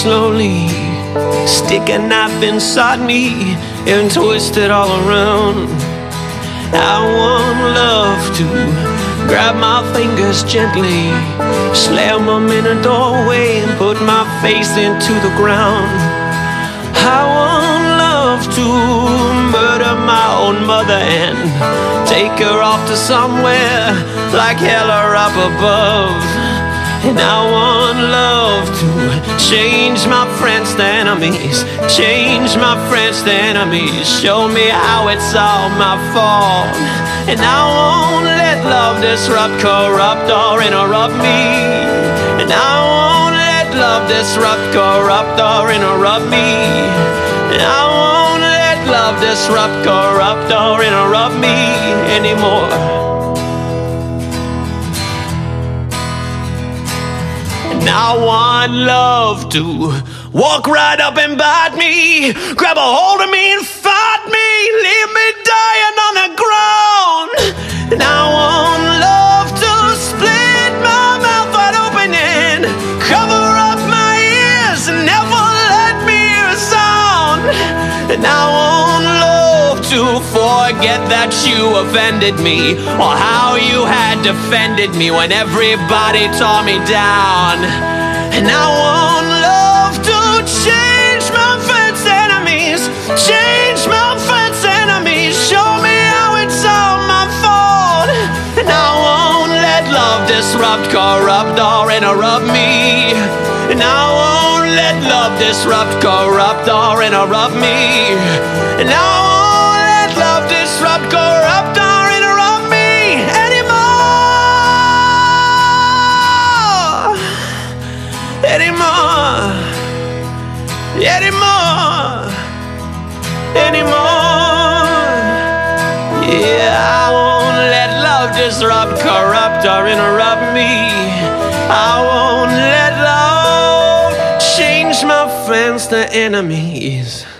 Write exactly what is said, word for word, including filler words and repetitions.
slowly, stick a knife inside me and twist it all around. I want love to grab my fingers gently, slam them in a doorway and put my face into the ground. I want love to murder my own mother and take her off to somewhere like hell or up above. And I want love to change my friends to enemies, change my friends to enemies, show me how it's all my fault. And I won't let love disrupt, corrupt, or interrupt me. And I won't let love disrupt, corrupt, or interrupt me. And I won't let love disrupt, corrupt, or interrupt me anymore. And I want love to walk right up and bite me, grab a hold of me and fight me, leave me dying on the ground. And I want love to split my mouth wide open and cover up my ears and never let me hear a sound. And I want love to forget that you offended me, or how you had defended me when everybody tore me down. And I want love to change my friends' enemies, change my friends' enemies, show me how it's all my fault. And I won't let love disrupt, corrupt, or interrupt me. And I won't let love disrupt, corrupt, or interrupt me. And I won't let love disrupt, corrupt, or interrupt me anymore. Anymore. Anymore. Anymore. Yeah, I won't let love disrupt, corrupt, or interrupt me. I won't let love change my friends to enemies.